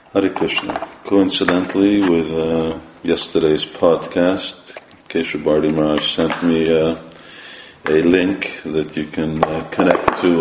Hare Krishna. Coincidentally, with yesterday's podcast, Keshav Bharti Maharaj sent me a link that you can connect to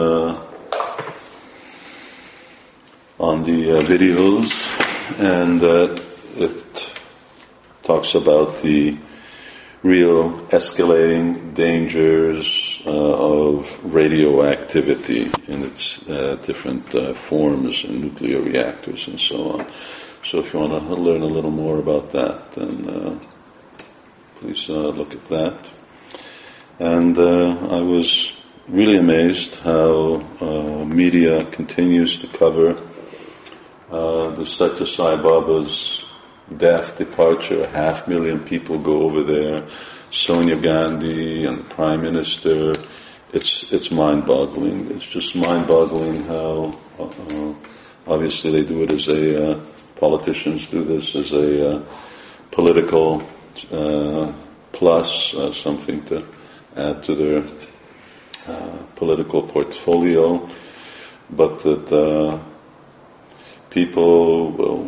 on the videos, and it talks about the real escalating dangers of radioactivity in its different forms and nuclear reactors and so on. So if you want to learn a little more about that, then please look at that. And I was really amazed how media continues to cover the Satya Sai Baba's death, departure. 500,000 people go over there. Sonia Gandhi and the Prime Minister. It's mind-boggling. It's just mind-boggling how obviously they do it as politicians do this as a political plus, something to add to their political portfolio, but that people will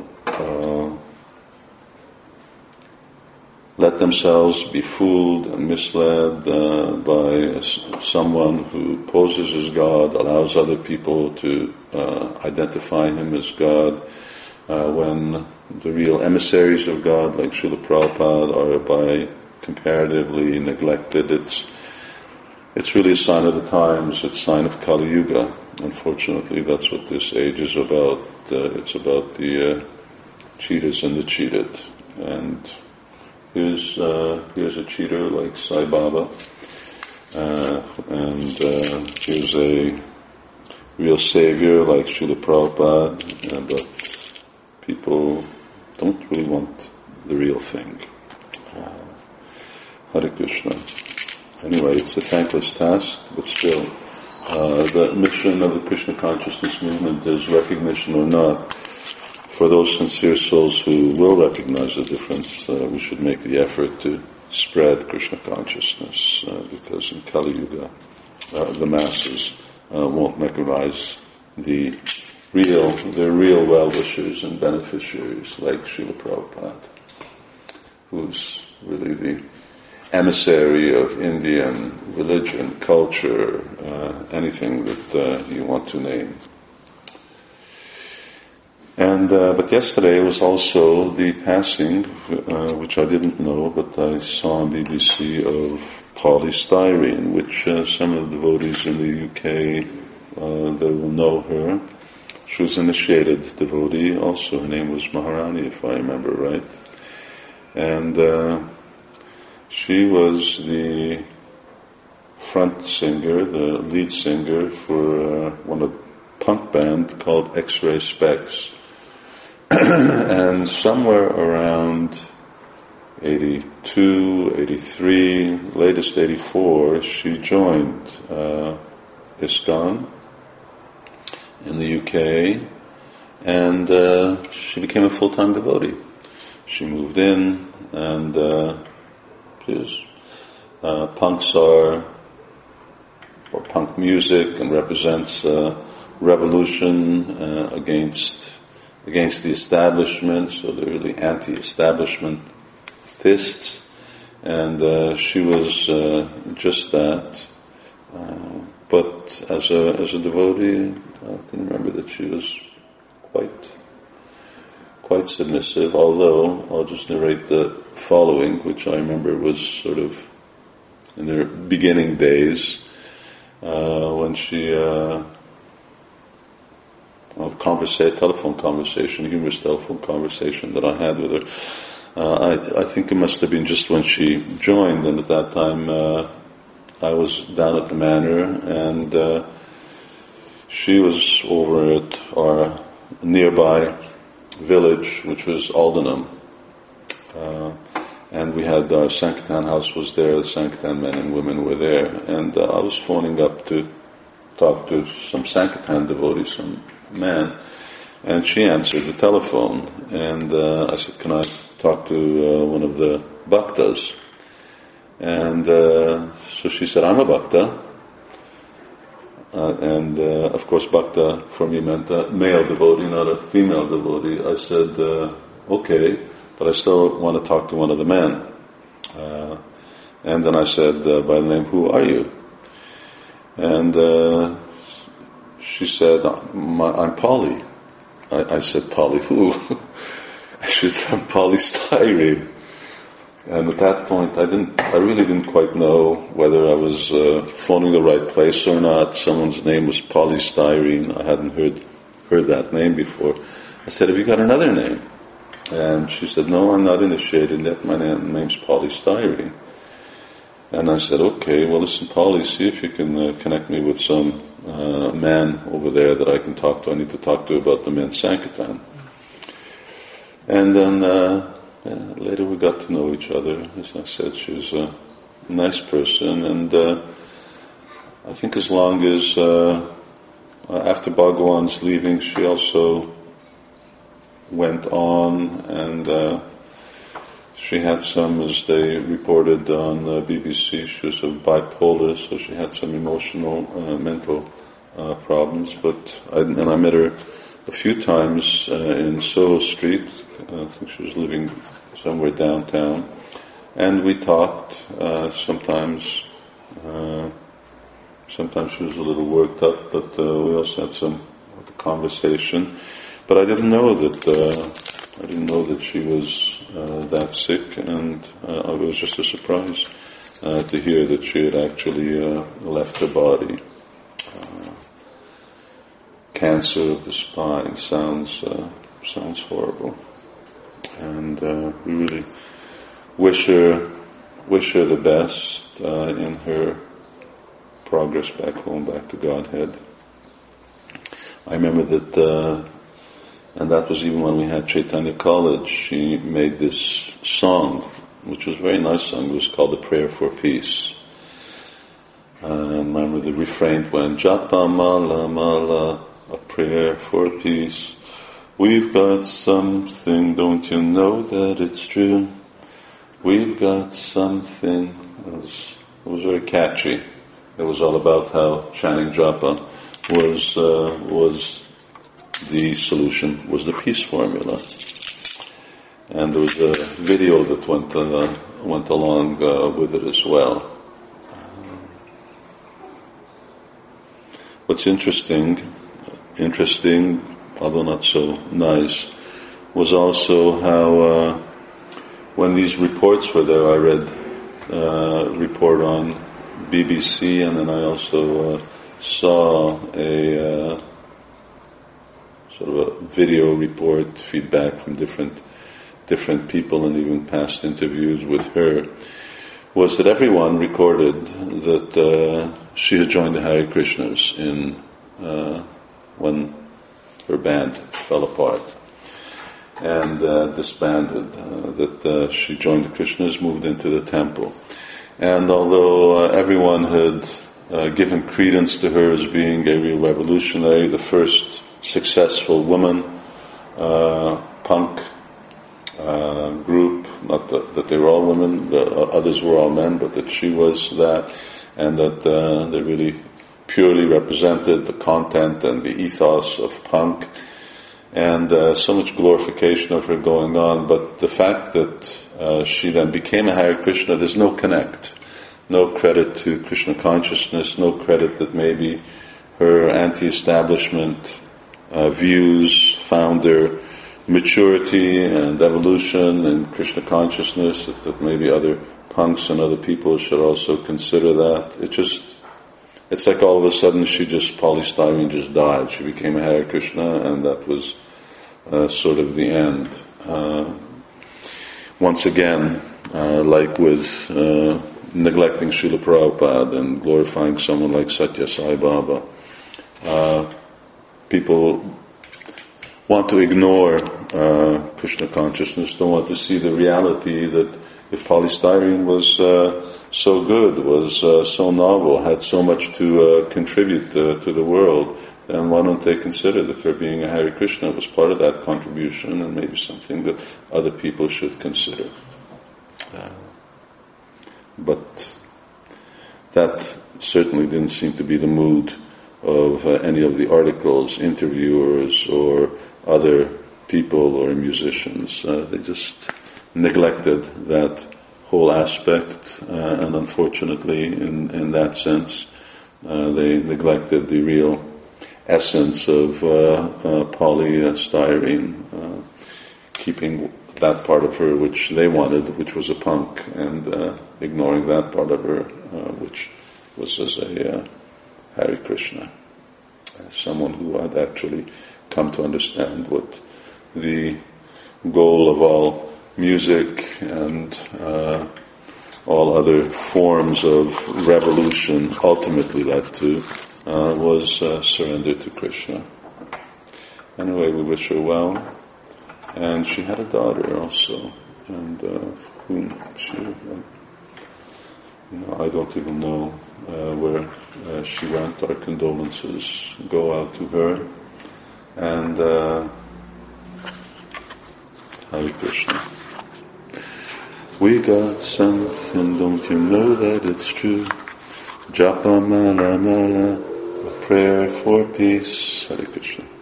let themselves be fooled and misled by someone who poses as God, allows other people to identify him as God, when the real emissaries of God, like Srila Prabhupada, are by comparatively neglected. It's really a sign of the times. It's a sign of Kali Yuga. Unfortunately, that's what this age is about. It's about the cheaters and the cheated. And here's a cheater like Sai Baba, and here's a real savior like Srila Prabhupada, but people don't really want the real thing. Hare Krishna. Anyway, it's a thankless task, but still, the mission of the Krishna consciousness movement is recognition or not. For those sincere souls who will recognize the difference, we should make the effort to spread Krishna consciousness, because in Kali Yuga, the masses won't recognize their real well-wishers and beneficiaries, like Srila Prabhupada, who's really the emissary of Indian religion, culture, anything that you want to name. And but yesterday was also the passing, which I didn't know, but I saw on BBC, of Polystyrene, which some of the devotees in the UK, they will know her. She was an initiated devotee also. Her name was Maharani, if I remember right. And she was the front singer, the lead singer for one of the punk band called X-Ray Specs. And somewhere around 82, 83, latest 84, she joined ISKCON in the UK, and she became a full-time devotee. She moved in, and punks are, or punk music, and represents revolution against the establishment, so they're really anti-establishmentists, and she was just that. But as a devotee, I can remember that she was quite submissive. Although I'll just narrate the following, which I remember was sort of in their beginning days when she. Telephone conversation, humorous telephone conversation that I had with her. I think it must have been just when she joined, and at that time I was down at the manor, and she was over at our nearby village, which was Aldenham. And we had our Sankirtan house was there, the Sankirtan men and women were there, and I was phoning up to talk to some Sankirtan devotees, some man, and she answered the telephone, and I said, can I talk to one of the bhaktas? And so she said, I'm a bhakta. and of course Bhakta for me meant a male devotee, not a female devotee. I said, okay, but I still want to talk to one of the men. And then I said, by the name, who are you? And she said, I'm Polly. I said, Polly who? She said, I'm polystyrene. And at that point, I really didn't quite know whether I was phoning the right place or not. Someone's name was polystyrene. I hadn't heard that name before. I said, have you got another name? And she said, no, I'm not initiated yet. My name's polystyrene. And I said, okay, well, listen, Polly, see if you can connect me with some man over there that I can talk to. I need to talk to about the men's Sankirtan. And then later we got to know each other. As I said, she was a nice person. And I think as long as, after Bhagwan's leaving, she also went on and she had some, as they reported on BBC, she was bipolar, so she had some emotional, mental problems. And I met her a few times in Soho Street. I think she was living somewhere downtown. And we talked sometimes. Sometimes she was a little worked up, but we also had some conversation. But I didn't know that she was that sick, and it was just a surprise to hear that she had actually left her body. Cancer of the spine sounds horrible, and we really wish her the best in her progress back home, back to Godhead. I remember that. And that was even when we had Chaitanya College. She made this song, which was a very nice song. It was called The Prayer for Peace. And I remember the refrain went, Japa Mala Mala, a prayer for peace. We've got something, don't you know that it's true? We've got something. It was very catchy. It was all about how chanting Japa was the solution, was the peace formula. And there was a video that went along with it as well. What's interesting, although not so nice, was also how when these reports were there, I read report on BBC, and then I also saw a sort of a video report, feedback from different people, and even past interviews with her, was that everyone recorded that she had joined the Hare Krishnas when her band fell apart and disbanded, that she joined the Krishnas, moved into the temple. And although everyone had given credence to her as being a real revolutionary, the first successful woman punk group, not that they were all women, the others were all men, but that she was that, and that they really purely represented the content and the ethos of punk, and so much glorification of her going on. But the fact that she then became a Hare Krishna, there's no connect, no credit to Krishna consciousness, no credit that maybe her anti-establishment views found their maturity and evolution in Krishna consciousness, that maybe other punks and other people should also consider that. It's like all of a sudden polystyrene just died. She became a Hare Krishna, and that was sort of the end. Once again, like with neglecting Srila Prabhupada and glorifying someone like Satya Sai Baba, people want to ignore Krishna consciousness, don't want to see the reality that if polystyrene was so good, was so novel, had so much to contribute to the world, then why don't they consider that her being a Hare Krishna was part of that contribution, and maybe something that other people should consider. But that certainly didn't seem to be the mood of any of the articles, interviewers, or other people or musicians. They just neglected that whole aspect, and unfortunately, in that sense, they neglected the real essence of polystyrene, keeping that part of her which they wanted, which was a punk, and ignoring that part of her, which was as a Hare Krishna, as someone who had actually come to understand what the goal of all music and all other forms of revolution ultimately led to, was surrender to Krishna. Anyway, we wish her well. And she had a daughter also, and whom she, I don't even know where she went. Our condolences go out to her. And Hare Krishna. We got something, don't you know that it's true? Japa mala mala, a prayer for peace. Hare Krishna.